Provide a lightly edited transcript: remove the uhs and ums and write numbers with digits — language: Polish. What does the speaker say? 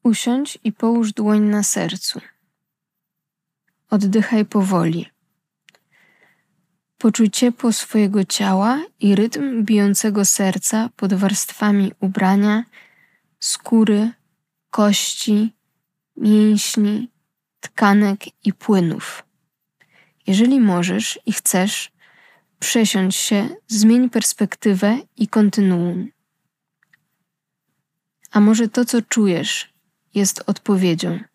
Usiądź i połóż dłoń na sercu. Oddychaj powoli. Poczuj ciepło swojego ciała i rytm bijącego serca pod warstwami ubrania, skóry, kości, mięśni, tkanek i płynów. Jeżeli możesz i chcesz, przesiądź się, zmień perspektywę i kontynuuj. A może to, co czujesz, jest odpowiedzią?